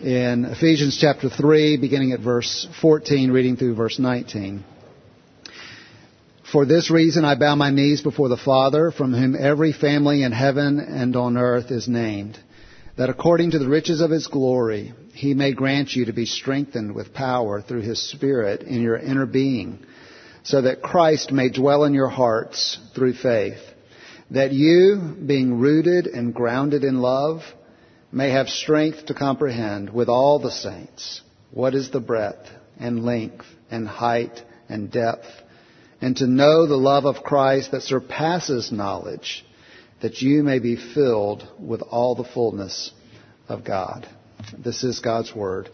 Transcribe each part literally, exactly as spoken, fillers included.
in Ephesians chapter three, beginning at verse fourteen, reading through verse nineteen. For this reason I bow my knees before the Father, from whom every family in heaven and on earth is named, that according to the riches of His glory He may grant you to be strengthened with power through His Spirit in your inner being, so that Christ may dwell in your hearts through faith, that you, being rooted and grounded in love, may have strength to comprehend with all the saints what is the breadth and length and height and depth, and to know the love of Christ that surpasses knowledge, that you may be filled with all the fullness of God. This is God's Word.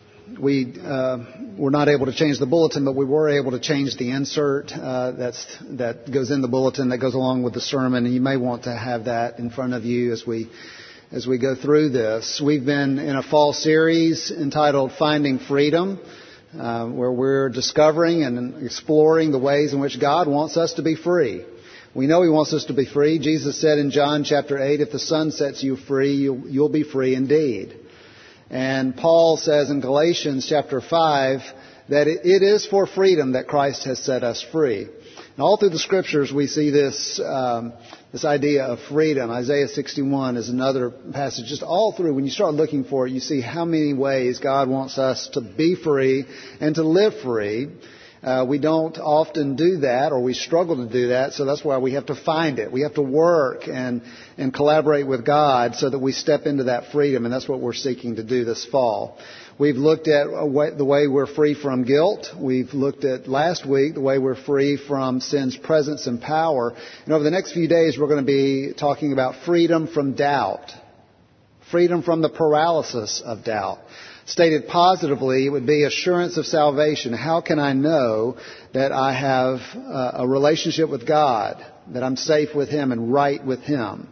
We uh, were not able to change the bulletin, but we were able to change the insert uh, that's that goes in the bulletin that goes along with the sermon, and you may want to have that in front of you as we as we go through this. We've been in a fall series entitled Finding Freedom, uh, where we're discovering and exploring the ways in which God wants us to be free. We know He wants us to be free. Jesus said in John chapter eight, if the Son sets you free, you'll, you'll be free indeed. And Paul says in Galatians chapter five that it, it is for freedom that Christ has set us free. And all through the Scriptures we see this um, this idea of freedom. Isaiah sixty-one is another passage. Just all through, when you start looking for it, you see how many ways God wants us to be free and to live free. Uh, we don't often do that, or we struggle to do that, so that's why we have to find it. We have to work and, and collaborate with God so that we step into that freedom, and that's what we're seeking to do this fall. We've looked at the way we're free from guilt. We've looked at last week the way we're free from sin's presence and power. And over the next few days we're going to be talking about freedom from doubt. Freedom from the paralysis of doubt. Stated positively, it would be assurance of salvation. How can I know that I have a relationship with God, that I'm safe with Him and right with Him?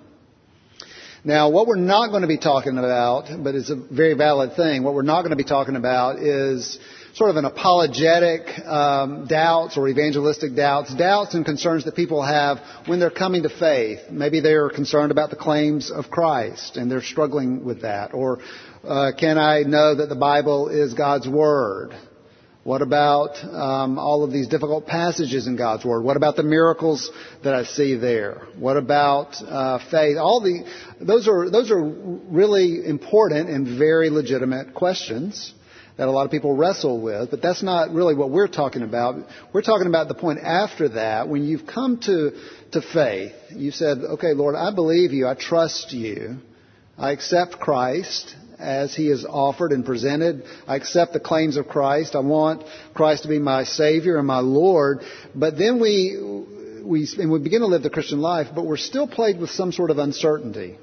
Now, what we're not going to be talking about, but it's a very valid thing, what we're not going to be talking about is sort of an apologetic um, doubts or evangelistic doubts, doubts and concerns that people have when they're coming to faith. Maybe they're concerned about the claims of Christ and they're struggling with that. Or uh, can I know that the Bible is God's Word? What about um, all of these difficult passages in God's Word? What about the miracles that I see there? What about uh, faith? All the those are those are really important and very legitimate questions that a lot of people wrestle with, but that's not really what we're talking about. We're talking about the point after that, when you've come to to faith. You said, "Okay, Lord, I believe You. I trust You. I accept Christ as He is offered and presented. I accept the claims of Christ. I want Christ to be my Savior and my Lord." But then we we and we begin to live the Christian life, but we're still plagued with some sort of uncertainty.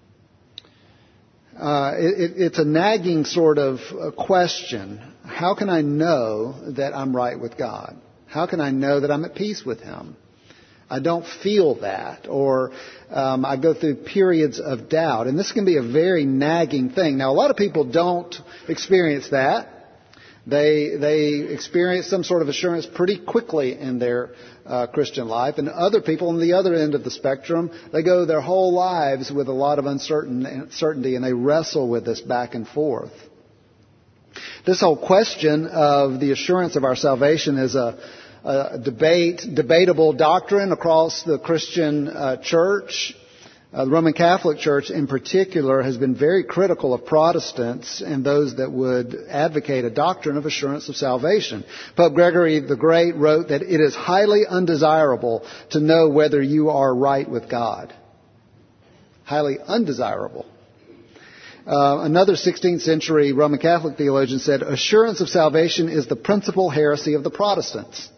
Uh, it, it's a nagging sort of question. How can I know that I'm right with God? How can I know that I'm at peace with Him? I don't feel that, or um, I go through periods of doubt. And this can be a very nagging thing. Now, a lot of people don't experience that. They they experience some sort of assurance pretty quickly in their uh, Christian life. And other people on the other end of the spectrum, they go their whole lives with a lot of uncertain, uncertainty, and they wrestle with this back and forth. This whole question of the assurance of our salvation is a A debate, debatable doctrine across the Christian uh, church. Uh, the Roman Catholic Church in particular has been very critical of Protestants and those that would advocate a doctrine of assurance of salvation. Pope Gregory the Great wrote that it is highly undesirable to know whether you are right with God. Highly undesirable. Uh, another sixteenth century Roman Catholic theologian said, assurance of salvation is the principal heresy of the Protestants.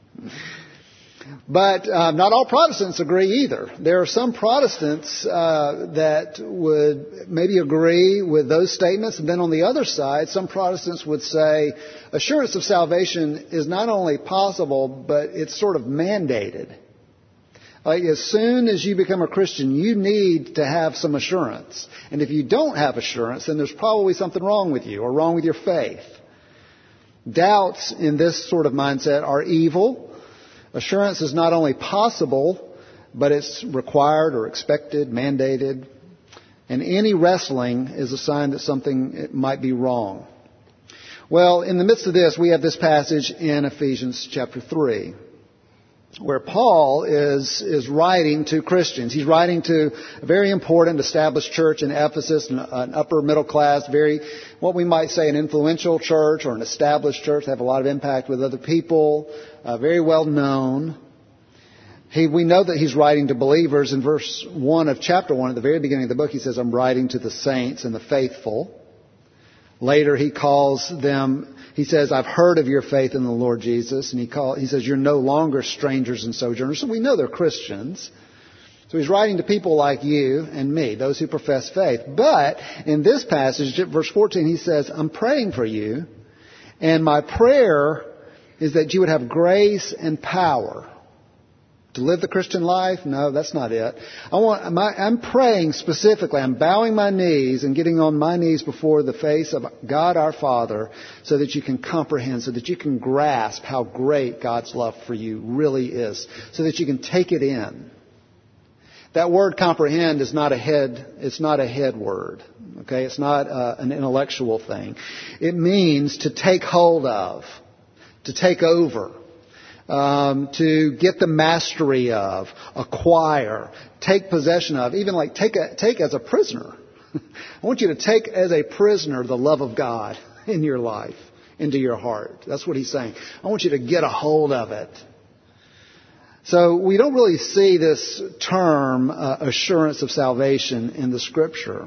But uh, not all Protestants agree either. There are some Protestants uh, that would maybe agree with those statements. And then on the other side, some Protestants would say assurance of salvation is not only possible, but it's sort of mandated. Like as soon as you become a Christian, you need to have some assurance. And if you don't have assurance, then there's probably something wrong with you or wrong with your faith. Doubts in this sort of mindset are evil. Assurance is not only possible, but it's required or expected, mandated. And any wrestling is a sign that something might be wrong. Well, in the midst of this, we have this passage in Ephesians chapter three, where Paul is is writing to Christians. He's writing to a very important established church in Ephesus, an, an upper middle class, very, what we might say, an influential church or an established church. They have a lot of impact with other people, uh, very well known. He, we know that he's writing to believers. In verse one of chapter one, at the very beginning of the book, he says, I'm writing to the saints and the faithful. Later, he calls them, he says, I've heard of your faith in the Lord Jesus. And he call, he says, you're no longer strangers and sojourners. So we know they're Christians. So he's writing to people like you and me, those who profess faith. But in this passage, verse fourteen, he says, I'm praying for you. And my prayer is that you would have grace and power. To live the Christian life? No, that's not it. I want, I'm praying specifically. I'm bowing my knees and getting on my knees before the face of God our Father so that you can comprehend, so that you can grasp how great God's love for you really is, so that you can take it in. That word comprehend is not a head, it's not a head word. Okay? It's not uh, an intellectual thing. It means to take hold of, to take over. Um, to get the mastery of, acquire, take possession of, even like take a, take as a prisoner. I want you to take as a prisoner the love of God in your life, into your heart. That's what he's saying. I want you to get a hold of it. So we don't really see this term, uh, assurance of salvation, in the Scripture.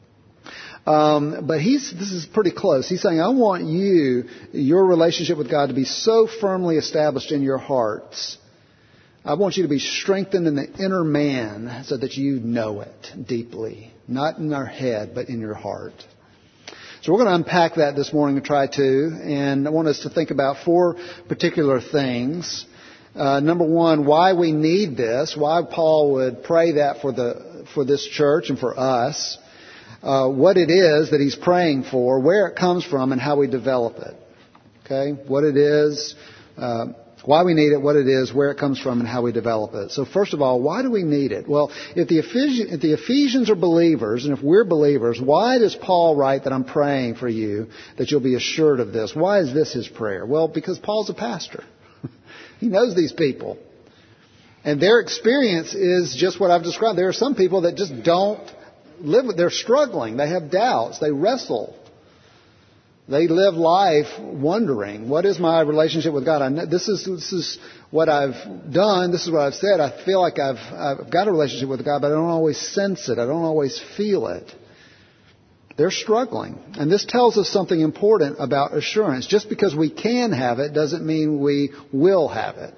Um, but he's, this is pretty close. He's saying, I want you, your relationship with God to be so firmly established in your hearts. I want you to be strengthened in the inner man so that you know it deeply. Not in our head, but in your heart. So we're going to unpack that this morning and try to. And I want us to think about four particular things. Uh, number one, why we need this. Why Paul would pray that for the, for this church and for us. Uh, what it is that he's praying for, where it comes from, and how we develop it. Okay? What it is, uh, why we need it, what it is, where it comes from, and how we develop it. So first of all, why do we need it? Well, if the Ephesians, if the Ephesians are believers, and if we're believers, why does Paul write that I'm praying for you, that you'll be assured of this? Why is this his prayer? Well, because Paul's a pastor. He knows these people. And their experience is just what I've described. There are some people that just don't live with, they're struggling. They have doubts. They wrestle. They live life wondering, what is my relationship with God? I know, this is this is what I've done. This is what I've said. I feel like I've I've got a relationship with God, but I don't always sense it. I don't always feel it. They're struggling. And this tells us something important about assurance. Just because we can have it doesn't mean we will have it.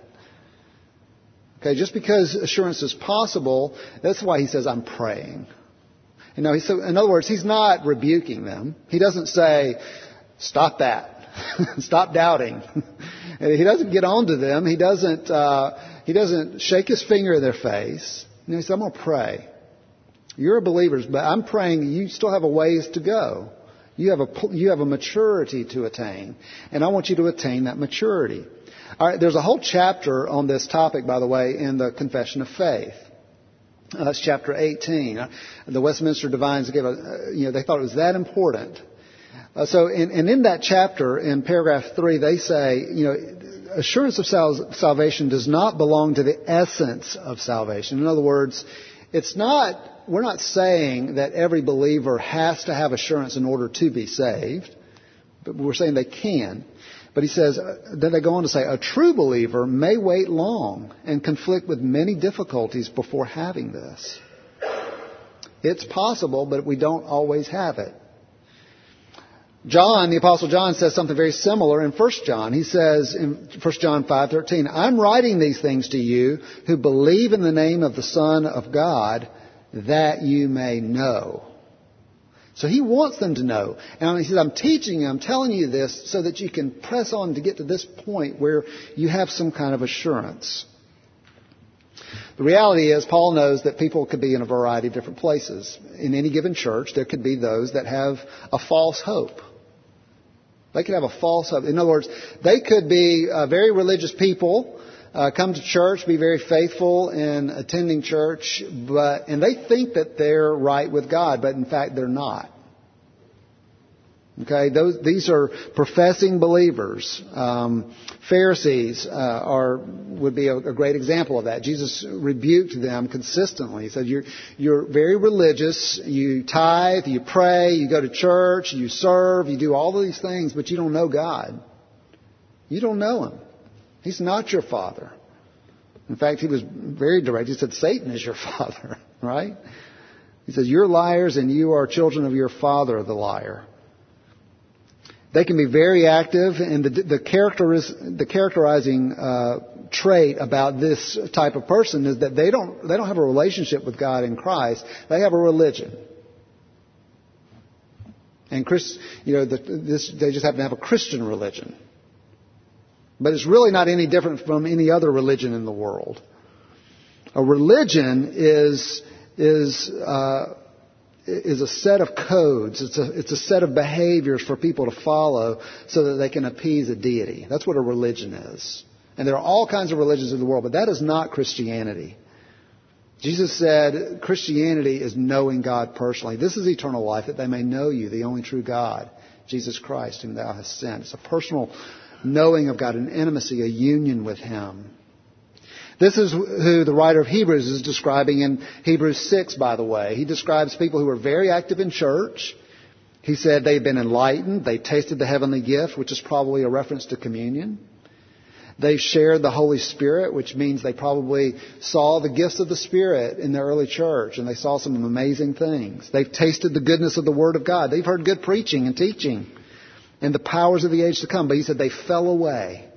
Okay, just because assurance is possible, that's why he says, I'm praying. You know, so in other words, he's not rebuking them. He doesn't say, stop that. Stop doubting. He doesn't get on to them. He doesn't, uh, he doesn't shake his finger in their face. You know, he says, I'm going to pray. You're believers, but I'm praying you still have a ways to go. You have a, you have a maturity to attain. And I want you to attain that maturity. All right, there's a whole chapter on this topic, by the way, in the Confession of Faith. Uh, that's chapter eighteen. Uh, the Westminster Divines gave a, uh, you know, they thought it was that important. Uh, so, in, and in that chapter, in paragraph three, they say, you know, assurance of sal- salvation does not belong to the essence of salvation. In other words, it's not, we're not saying that every believer has to have assurance in order to be saved, but we're saying they can. But he says, then they go on to say, a true believer may wait long and conflict with many difficulties before having this. It's possible, but we don't always have it. John, the Apostle John, says something very similar in First John. He says in First John five thirteen, I'm writing these things to you who believe in the name of the Son of God, that you may know. So he wants them to know. And he says, I'm teaching you, I'm telling you this so that you can press on to get to this point where you have some kind of assurance. The reality is, Paul knows that people could be in a variety of different places. In any given church, there could be those that have a false hope. They could have a false hope. In other words, they could be uh, very religious people. uh, come to church, be very faithful in attending church, but and they think that they're right with God, but in fact they're not. Okay, those these are professing believers. Um, Pharisees uh, are would be a, a great example of that. Jesus rebuked them consistently. He said, "You're you're very religious. You tithe, you pray, you go to church, you serve, you do all of these things, but you don't know God. You don't know Him. He's not your Father." In fact, He was very direct. He said, "Satan is your father." Right? He says, "You're liars, and you are children of your father, the liar." They can be very active, and the, the, characteris, the characterizing uh, trait about this type of person is that they don't they don't have a relationship with God in Christ. They have a religion, and Chris, you know, the, this they just happen to have a Christian religion, but it's really not any different from any other religion in the world. A religion is is. Uh, is a set of codes. It's a, it's a set of behaviors for people to follow so that they can appease a deity. That's what a religion is. And there are all kinds of religions in the world, but that is not Christianity. Jesus said Christianity is knowing God personally. This is eternal life, that they may know you, the only true God, Jesus Christ, whom thou hast sent. It's a personal knowing of God, an intimacy, a union with Him. This is who the writer of Hebrews is describing in Hebrews six, by the way. He describes people who are very active in church. He said they've been enlightened. They tasted the heavenly gift, which is probably a reference to communion. They shared the Holy Spirit, which means they probably saw the gifts of the Spirit in the early church, and they saw some amazing things. They've tasted the goodness of the Word of God. They've heard good preaching and teaching and the powers of the age to come. But he said they fell away.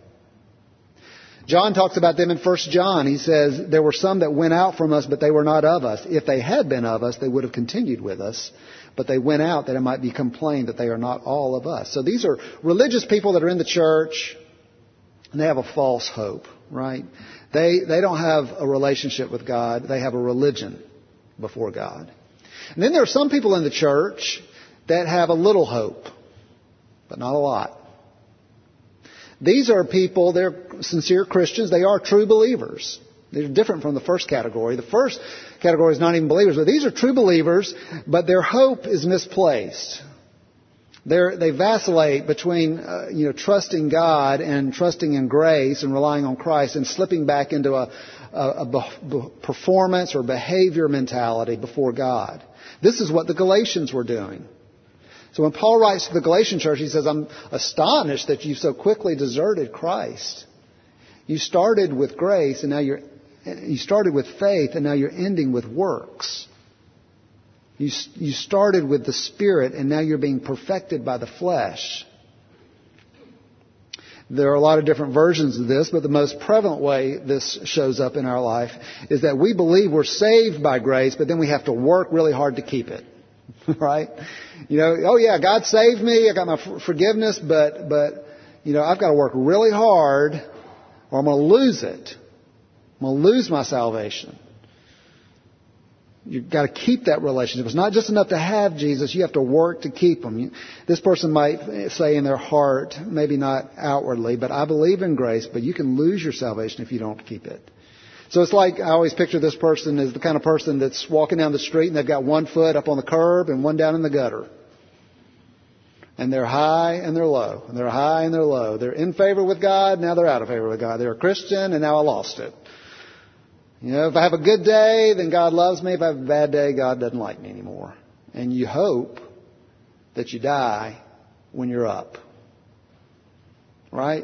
John talks about them in First John. He says, there were some that went out from us, but they were not of us. If they had been of us, they would have continued with us. But they went out that it might be complained that they are not all of us. So these are religious people that are in the church, and they have a false hope, right? They, they don't have a relationship with God. They have a religion before God. And then there are some people in the church that have a little hope, but not a lot. These are people, they're sincere Christians. They are true believers. They're different from the first category. The first category is not even believers, but these are true believers, but their hope is misplaced. They're, they vacillate between, uh, you know, trusting God and trusting in grace and relying on Christ and slipping back into a, a, a be- performance or behavior mentality before God. This is what the Galatians were doing. So when Paul writes to the Galatian church, he says, I'm astonished that you so quickly deserted Christ. You started with grace and now you're, you started with faith and now you're ending with works. You, you started with the Spirit and now you're being perfected by the flesh. There are a lot of different versions of this, but the most prevalent way this shows up in our life is that we believe we're saved by grace, but then we have to work really hard to keep it. Right? You know, oh yeah, God saved me. I got my forgiveness, but, but, you know, I've got to work really hard or I'm going to lose it. I'm going to lose my salvation. You've got to keep that relationship. It's not just enough to have Jesus. You have to work to keep him. You, this person might say in their heart, maybe not outwardly, but I believe in grace, but you can lose your salvation if you don't keep it. So it's like, I always picture this person as the kind of person that's walking down the street and they've got one foot up on the curb and one down in the gutter. And they're high and they're low. And they're high and they're low. They're in favor with God, now they're out of favor with God. They're a Christian and now I lost it. You know, if I have a good day, then God loves me. If I have a bad day, God doesn't like me anymore. And you hope that you die when you're up. Right?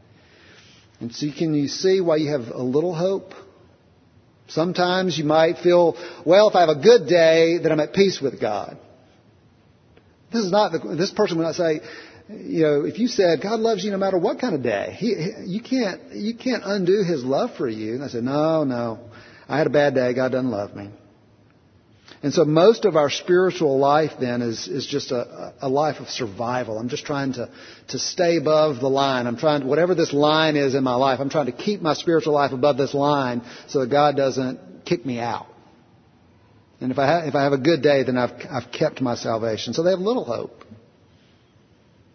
And so can you see why you have a little hope? Sometimes you might feel, well, if I have a good day, then I'm at peace with God. This is not the, this person would not say, you know, if you said God loves you no matter what kind of day, he, he, you can't you can't undo His love for you. And I said, no, no, I had a bad day. God doesn't love me. And so most of our spiritual life then is, is just a, a life of survival. I'm just trying to, to stay above the line. I'm trying to, whatever this line is in my life, I'm trying to keep my spiritual life above this line so that God doesn't kick me out. And if I have, if I have a good day, then I've, I've kept my salvation. So they have little hope.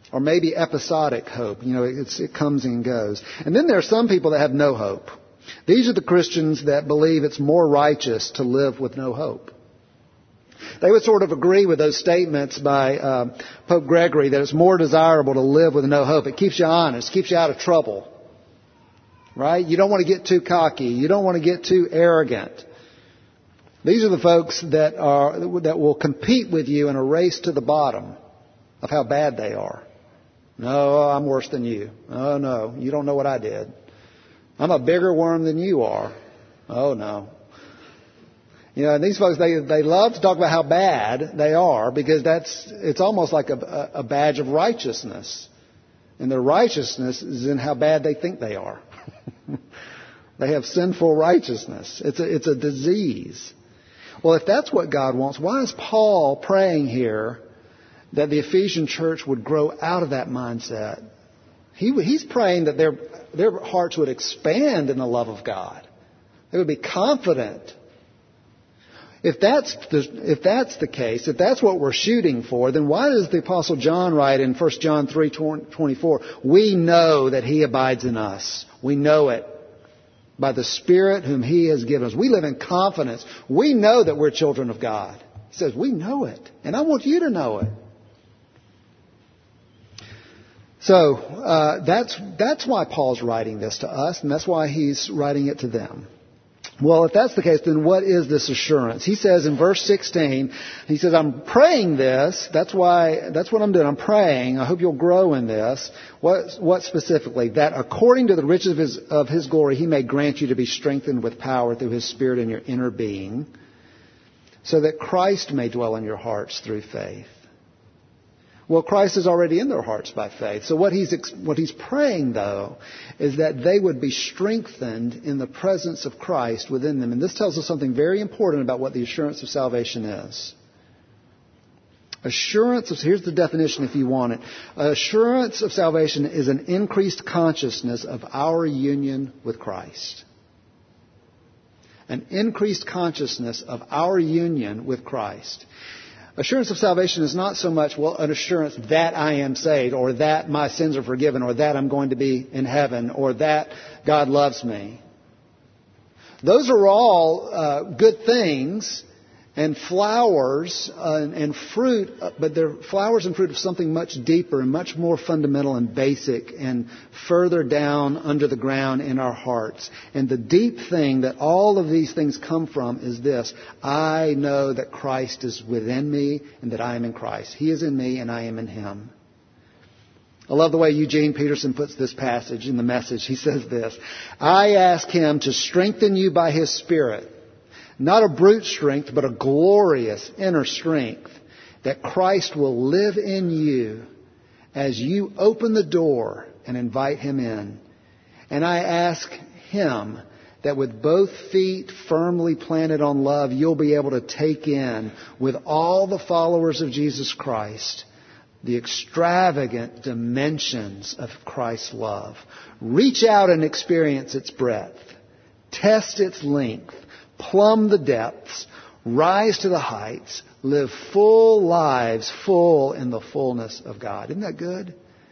Or maybe episodic hope. You know, it's, it comes and goes. And then there are some people that have no hope. These are the Christians that believe it's more righteous to live with no hope. They would sort of agree with those statements by uh, Pope Gregory that it's more desirable to live with no hope. It keeps you honest, keeps you out of trouble. Right? You don't want to get too cocky. You don't want to get too arrogant. These are the folks that are that will compete with you in a race to the bottom of how bad they are. No, I'm worse than you. Oh, no, you don't know what I did. I'm a bigger worm than you are. Oh, no. You know, and these folks, they they love to talk about how bad they are because that's it's almost like a, a badge of righteousness. And their righteousness is in how bad they think they are. They have sinful righteousness. It's a, it's a disease. Well, if that's what God wants, why is Paul praying here that the Ephesian church would grow out of that mindset? He, he's praying that their, their hearts would expand in the love of God. They would be confident. If that's the, if that's the case, if that's what we're shooting for, then why does the Apostle John write in First John three twenty-four, we know that He abides in us. We know it by the Spirit whom He has given us. We live in confidence. We know that we're children of God. He says, we know it. And I want you to know it. So uh, that's that's why Paul's writing this to us, and that's why he's writing it to them. Well, if that's the case, then what is this assurance? He says in verse sixteen, he says, I'm praying this. That's why, that's what I'm doing. I'm praying. I hope you'll grow in this. What, what specifically? That according to the riches of his, of his glory, He may grant you to be strengthened with power through His Spirit in your inner being, so that Christ may dwell in your hearts through faith. Well, Christ is already in their hearts by faith. So what he's what he's praying, though, is that they would be strengthened in the presence of Christ within them. And this tells us something very important about what the assurance of salvation is. Assurance of, here's the definition if you want it. Assurance of salvation is an increased consciousness of our union with Christ. An increased consciousness of our union with Christ. Assurance of salvation is not so much, well, an assurance that I am saved, or that my sins are forgiven, or that I'm going to be in heaven, or that God loves me. Those are all uh, good things and flowers uh, and, and fruit, uh, but they're flowers and fruit of something much deeper and much more fundamental and basic and further down under the ground in our hearts. And the deep thing that all of these things come from is this: I know that Christ is within me and that I am in Christ. He is in me and I am in Him. I love the way Eugene Peterson puts this passage in the Message. He says this: I ask Him to strengthen you by His Spirit. Not a brute strength, but a glorious inner strength, that Christ will live in you as you open the door and invite Him in. And I ask Him that with both feet firmly planted on love, you'll be able to take in, with all the followers of Jesus Christ, the extravagant dimensions of Christ's love. Reach out and experience its breadth. Test its length. Plumb the depths, rise to the heights, live full lives, full in the fullness of God. Isn't that good?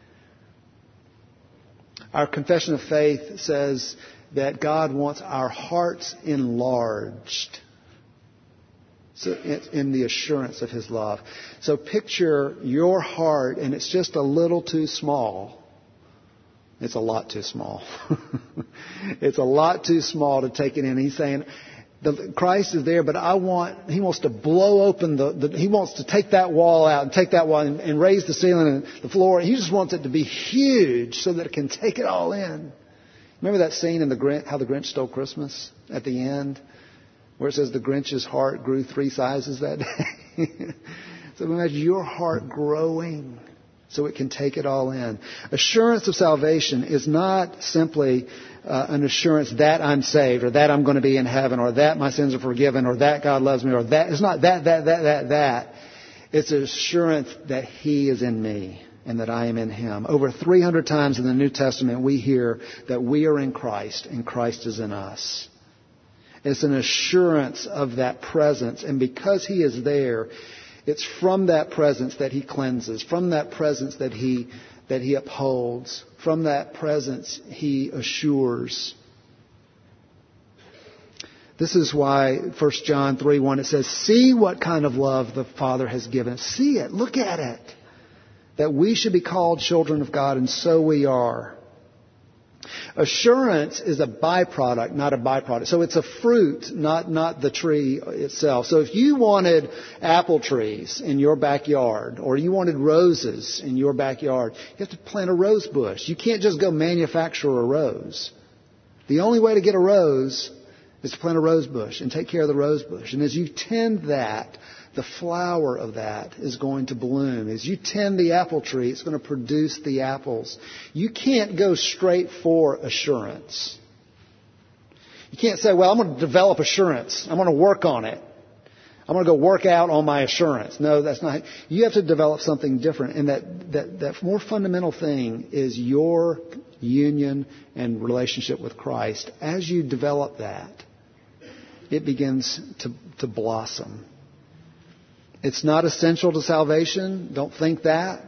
Our confession of faith says that God wants our hearts enlarged. So in the assurance of His love. So picture your heart, and it's just a little too small. It's a lot too small. It's a lot too small to take it in. He's saying, The, Christ is there, but I want, He wants to blow open the, the He wants to take that wall out and take that wall and, and raise the ceiling and the floor. He just wants it to be huge so that it can take it all in. Remember that scene in the Grinch, How the Grinch Stole Christmas at the end, where it says the Grinch's heart grew three sizes that day? So imagine your heart growing so it can take it all in. Assurance of salvation is not simply uh, an assurance that I'm saved, or that I'm going to be in heaven, or that my sins are forgiven, or that God loves me, or that. It's not that, that, that, that, that. It's an assurance that He is in me and that I am in Him. Over three hundred times in the New Testament we hear that we are in Christ and Christ is in us. It's an assurance of that presence. And because He is there, It's from that presence that He cleanses, from that presence that He that He upholds, from that presence He assures. This is why First John three one, it says, see what kind of love the Father has given us. See it. Look at it. That we should be called children of God, and so we are. Assurance is a byproduct, not a byproduct. So it's a fruit, not, not the tree itself. So if you wanted apple trees in your backyard, or you wanted roses in your backyard, you have to plant a rose bush. You can't just go manufacture a rose. The only way to get a rose is to plant a rose bush and take care of the rose bush. And as you tend that, the flower of that is going to bloom. As you tend the apple tree, it's going to produce the apples. You can't go straight for assurance. You can't say, well, I'm going to develop assurance. I'm going to work on it. I'm going to go work out on my assurance. No, that's not. You have to develop something different. And that, that, that more fundamental thing is your union and relationship with Christ. As you develop that, it begins to, to blossom. It's not essential to salvation. Don't think that.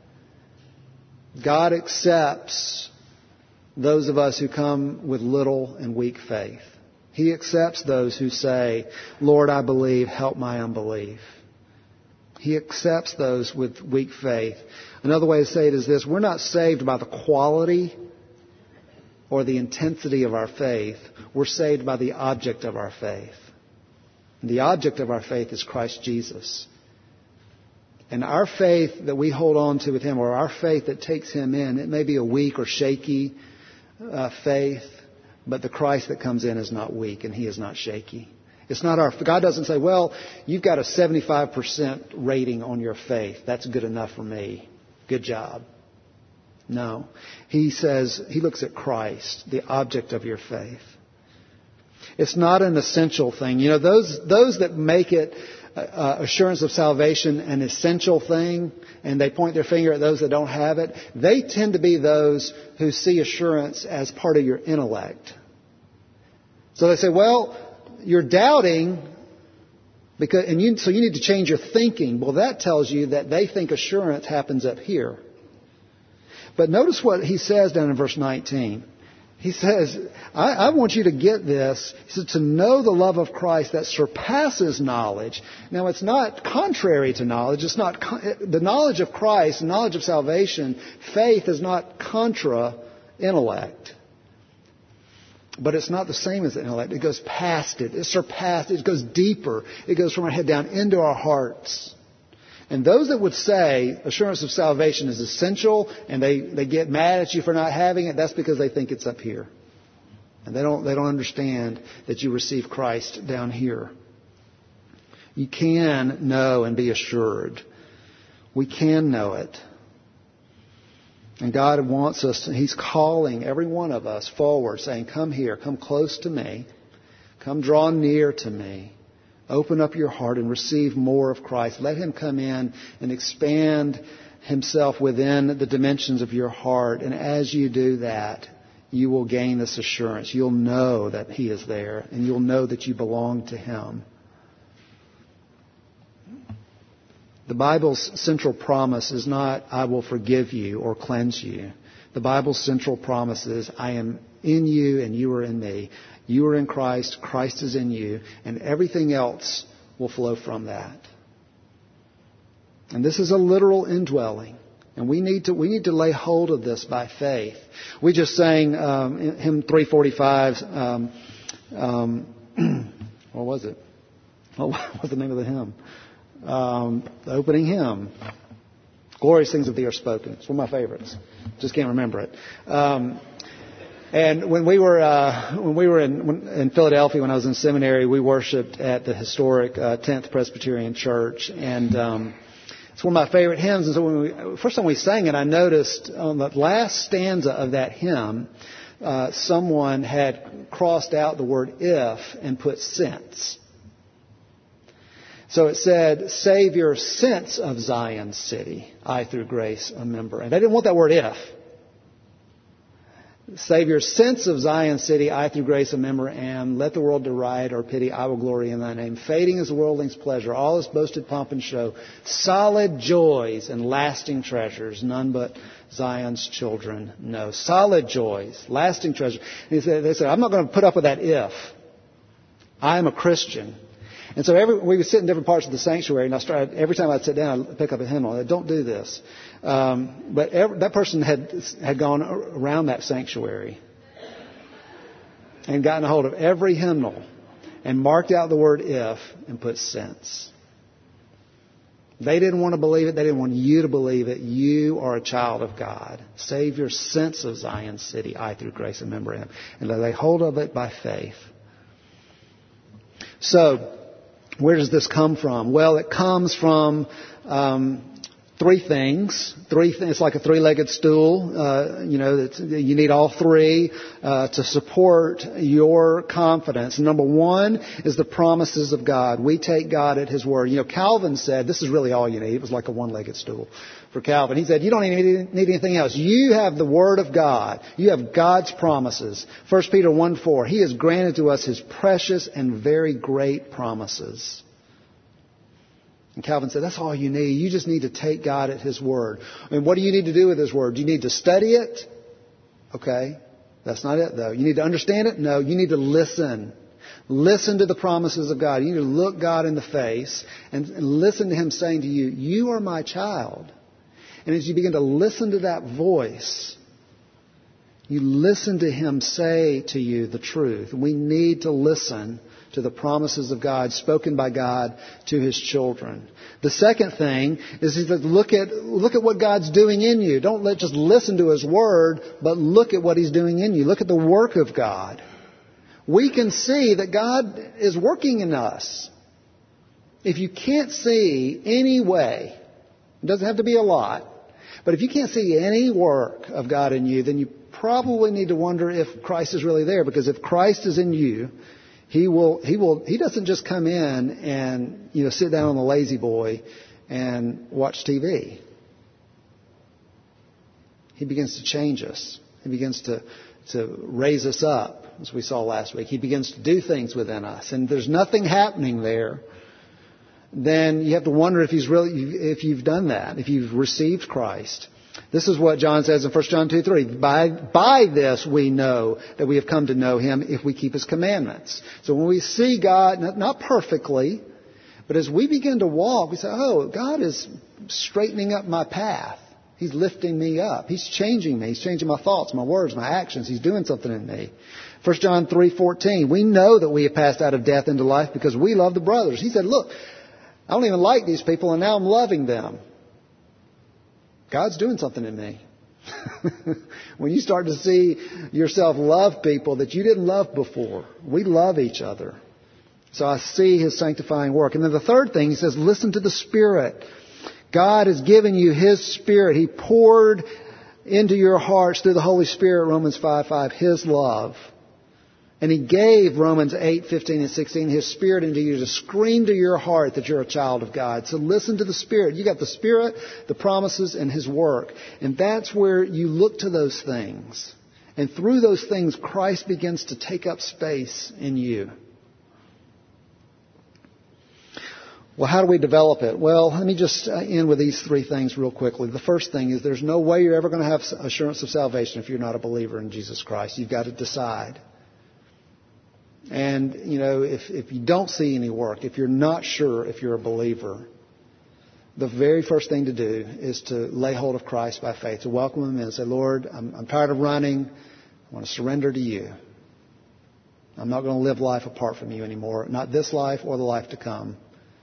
God accepts those of us who come with little and weak faith. He accepts those who say, Lord, I believe, help my unbelief. He accepts those with weak faith. Another way to say it is this: we're not saved by the quality or the intensity of our faith. We're saved by the object of our faith. And the object of our faith is Christ Jesus. And our faith that we hold on to with Him, or our faith that takes Him in, it may be a weak or shaky uh, faith, but the Christ that comes in is not weak and He is not shaky. It's not our, God doesn't say, well, you've got a seventy-five percent rating on your faith. That's good enough for me. Good job. No. He says, He looks at Christ, the object of your faith. It's not an essential thing. You know, those those that make it uh, assurance of salvation an essential thing, and they point their finger at those that don't have it, they tend to be those who see assurance as part of your intellect. So they say, well, you're doubting, because, and you, so you need to change your thinking. Well, that tells you that they think assurance happens up here. But notice what he says down in verse nineteen. He says, I, I want you to get this. He says, to know the love of Christ that surpasses knowledge. Now, it's not contrary to knowledge. It's not the knowledge of Christ, the knowledge of salvation. Faith is not contra intellect. But it's not the same as intellect. It goes past it. It surpasses. It goes deeper. It goes from our head down into our hearts. And those that would say assurance of salvation is essential and they, they get mad at you for not having it, that's because they think it's up here. And they don't, they don't understand that you receive Christ down here. You can know and be assured. We can know it. And God wants us, He's calling every one of us forward, saying, come here, come close to me, come draw near to me. Open up your heart and receive more of Christ. Let Him come in and expand Himself within the dimensions of your heart. And as you do that, you will gain this assurance. You'll know that He is there, and you'll know that you belong to Him. The Bible's central promise is not, I will forgive you or cleanse you. The Bible's central promise is, I am in you and you are in me. You are in Christ, Christ is in you, and everything else will flow from that. And this is a literal indwelling. And we need to we need to lay hold of this by faith. We just sang um, hymn three forty-five. Um, um, what was it? What was the name of the hymn? Um, the opening hymn. Glorious things of thee are spoken. It's one of my favorites. Just can't remember it. Um, and when we were uh, when we were in, when, in Philadelphia, when I was in seminary, we worshipped at the historic uh, tenth Presbyterian Church, and um, it's one of my favorite hymns. And so when we, first time we sang it, I noticed on the last stanza of that hymn, uh, someone had crossed out the word "if" and put "since." So it said, Savior, since of Zion's city, I through grace a member. And they didn't want that word "if." Savior, since of Zion city, I through grace a member am. Let the world deride or pity, I will glory in thy name. Fading is the worldling's pleasure, all is boasted pomp and show. Solid joys and lasting treasures, none but Zion's children know. Solid joys, lasting treasures. And he said, they said, I'm not going to put up with that if. I am a Christian. And so every, we would sit in different parts of the sanctuary, and I started, every time I'd sit down, I'd pick up a hymnal. I said, don't do this. Um, but every, that person had had gone around that sanctuary and gotten a hold of every hymnal and marked out the word if and put since. They didn't want to believe it. They didn't want you to believe it. You are a child of God. Savior, since of Zion city, I through grace remember him. And lay hold of it by faith. So, where does this come from? Well, it comes from um, three things. Three. Th- it's like a three-legged stool. Uh, you know, it's, you need all three uh, to support your confidence. Number one is the promises of God. We take God at His word. You know, Calvin said this is really all you need. It was like a one-legged stool for Calvin. He said you don't need, need anything else. You have the word of God. You have God's promises. First Peter one four. He has granted to us His precious and very great promises. And Calvin said, that's all you need. You just need to take God at His word. And what do you need to do with His word? Do you need to study it? Okay. That's not it, though. You need to understand it? No. You need to listen. Listen to the promises of God. You need to look God in the face and listen to Him saying to you, you are my child. And as you begin to listen to that voice, you listen to Him say to you the truth. We need to listen to the promises of God spoken by God to His children. The second thing is to look at look at what God's doing in you. Don't let, just listen to His word, but look at what He's doing in you. Look at the work of God. We can see that God is working in us. If you can't see any way, it doesn't have to be a lot, but if you can't see any work of God in you, then you probably need to wonder if Christ is really there. Because if Christ is in you, He will, He will, He doesn't just come in and, you know, sit down on the lazy boy and watch T V. He begins to change us. He begins to, to raise us up, as we saw last week. He begins to do things within us. And if there's nothing happening there, then you have to wonder if He's really, if you've done that, if you've received Christ. This is what John says in First John two three. By, by this we know that we have come to know Him if we keep His commandments. So when we see God, not perfectly, but as we begin to walk, we say, oh, God is straightening up my path. He's lifting me up. He's changing me. He's changing my thoughts, my words, my actions. He's doing something in me. First John three fourteen. We know that we have passed out of death into life because we love the brothers. He said, look, I don't even like these people and now I'm loving them. God's doing something in me. When you start to see yourself love people that you didn't love before, we love each other. So I see His sanctifying work. And then the third thing, He says, listen to the Spirit. God has given you His Spirit. He poured into your hearts through the Holy Spirit, Romans five five, His love. And He gave, Romans eight fifteen and sixteen, His Spirit into you to scream to your heart that you're a child of God. So listen to the Spirit. You got the Spirit, the promises, and His work. And that's where you look to those things. And through those things, Christ begins to take up space in you. Well, how do we develop it? Well, let me just end with these three things real quickly. The first thing is there's no way you're ever going to have assurance of salvation if you're not a believer in Jesus Christ. You've got to decide. And, you know, if, if you don't see any work, if you're not sure if you're a believer, the very first thing to do is to lay hold of Christ by faith, to welcome Him in and say, Lord, I'm, I'm tired of running. I want to surrender to You. I'm not going to live life apart from You anymore, not this life or the life to come.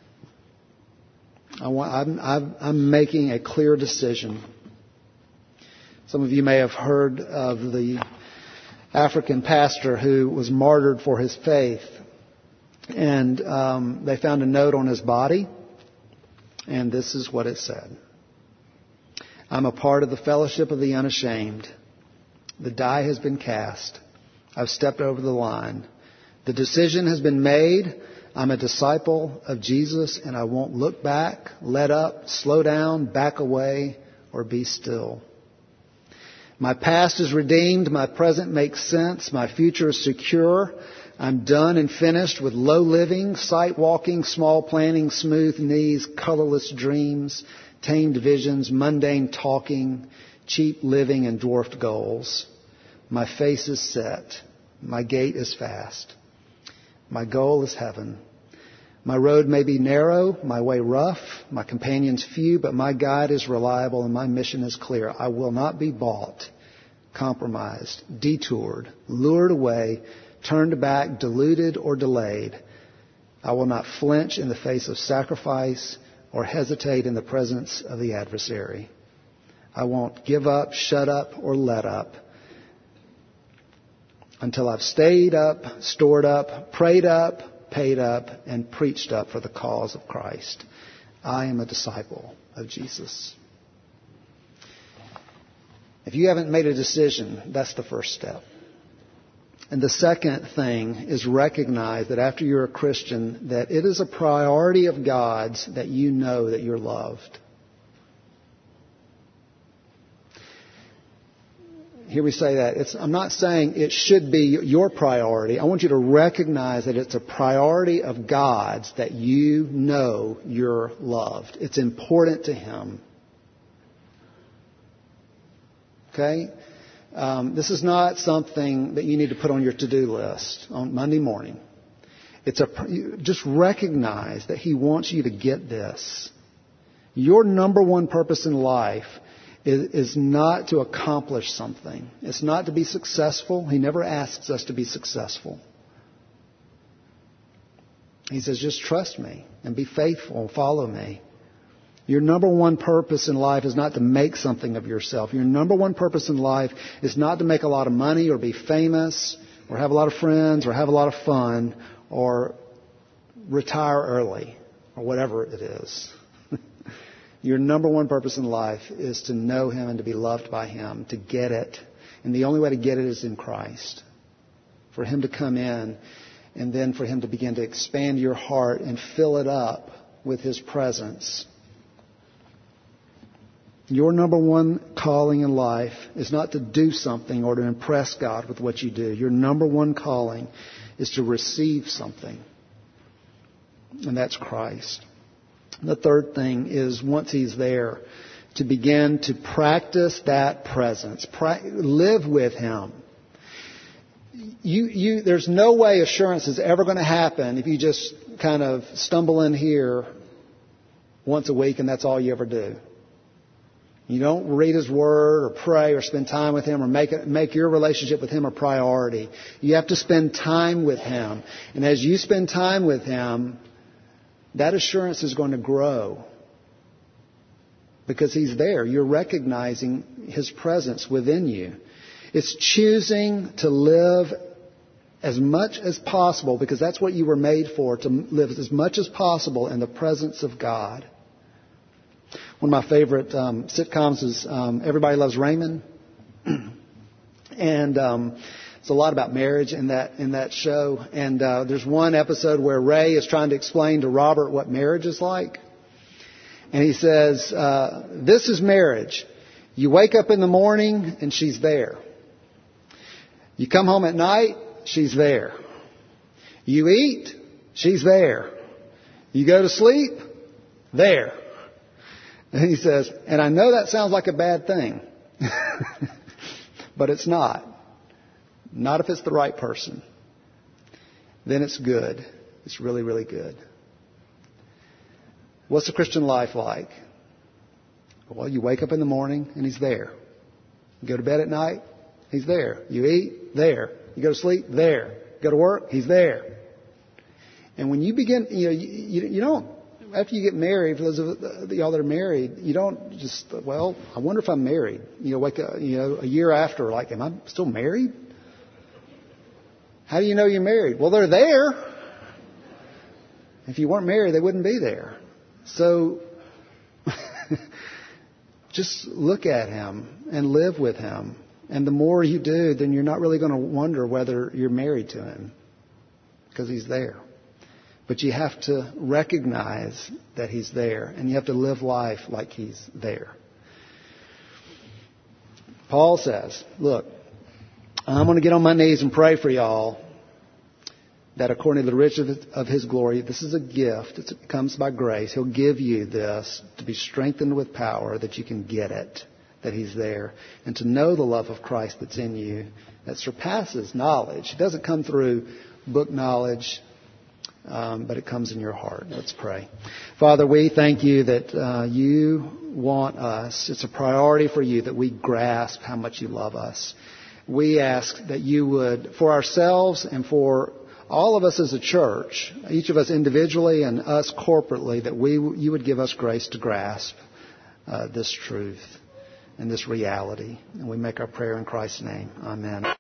I want, I'm, I'm, I'm making a clear decision. Some of you may have heard of the African pastor who was martyred for his faith. And um, they found a note on his body. And this is what it said. I'm a part of the fellowship of the unashamed. The die has been cast. I've stepped over the line. The decision has been made. I'm a disciple of Jesus, and I won't look back, let up, slow down, back away, or be still. My past is redeemed. My present makes sense. My future is secure. I'm done and finished with low living, sight walking, small planning, smooth knees, colorless dreams, tamed visions, mundane talking, cheap living, and dwarfed goals. My face is set. My gait is fast. My goal is heaven. My road may be narrow, my way rough, my companions few, but my guide is reliable and my mission is clear. I will not be bought, compromised, detoured, lured away, turned back, deluded, or delayed. I will not flinch in the face of sacrifice or hesitate in the presence of the adversary. I won't give up, shut up, or let up until I've stayed up, stored up, prayed up, paid up, and preached up for the cause of Christ. I am a disciple of Jesus. If you haven't made a decision, that's the first step. And the second thing is recognize that after you're a Christian, that it is a priority of God's that you know that you're loved. Here we say that. It's, I'm not saying it should be your priority. I want you to recognize that it's a priority of God's that you know you're loved. It's important to Him. Okay? Um, this is not something that you need to put on your to-do list on Monday morning. It's a just recognize that He wants you to get this. Your number one purpose in life is, is not to accomplish something. It's not to be successful. He never asks us to be successful. He says, just trust me and be faithful and follow me. Your number one purpose in life is not to make something of yourself. Your number one purpose in life is not to make a lot of money or be famous or have a lot of friends or have a lot of fun or retire early or whatever it is. Your number one purpose in life is to know Him and to be loved by Him, to get it. And the only way to get it is in Christ. For Him to come in and then for Him to begin to expand your heart and fill it up with His presence. Your number one calling in life is not to do something or to impress God with what you do. Your number one calling is to receive something. And that's Christ. The third thing is once He's there, to begin to practice that presence. Pra- live with Him. You, you, there's no way assurance is ever going to happen if you just kind of stumble in here once a week and that's all you ever do. You don't read His Word or pray or spend time with Him or make it, make your relationship with Him a priority. You have to spend time with Him. And as you spend time with Him, that assurance is going to grow because He's there. You're recognizing His presence within you. It's choosing to live as much as possible, because that's what you were made for, to live as much as possible in the presence of God. One of my favorite um, sitcoms is um, Everybody Loves Raymond. and um, it's a lot about marriage in that in that show. And uh, there's one episode where Ray is trying to explain to Robert what marriage is like. And he says, uh, this is marriage. You wake up in the morning and she's there. You come home at night, she's there. You eat, she's there. You go to sleep, there. And he says, and I know that sounds like a bad thing, but it's not. Not if it's the right person. Then it's good. It's really, really good. What's the Christian life like? Well, you wake up in the morning and He's there. You go to bed at night, He's there. You eat, there. You go to sleep, there. You go to work, He's there. And when you begin, you know, you, you, you don't, after you get married, for those of y'all that are married, you don't just, well, I wonder if I'm married. You know, wake up, you know, a year after, like, am I still married? How do you know you're married? Well, they're there. If you weren't married, they wouldn't be there. So just look at Him and live with Him. And the more you do, then you're not really going to wonder whether you're married to Him, because He's there. But you have to recognize that He's there, and you have to live life like He's there. Paul says, look, I'm going to get on my knees and pray for y'all that according to the riches of his glory, this is a gift. It comes by grace. He'll give you this to be strengthened with power, that you can get it, that he's there, and to know the love of Christ that's in you that surpasses knowledge. It doesn't come through book knowledge, um, but it comes in your heart. Let's pray. Father, we thank you that uh, you want us. It's a priority for you that we grasp how much you love us. We ask that you would, for ourselves and for all of us as a church, each of us individually and us corporately, that we you would give us grace to grasp uh, this truth and this reality. And we make our prayer in Christ's name. Amen.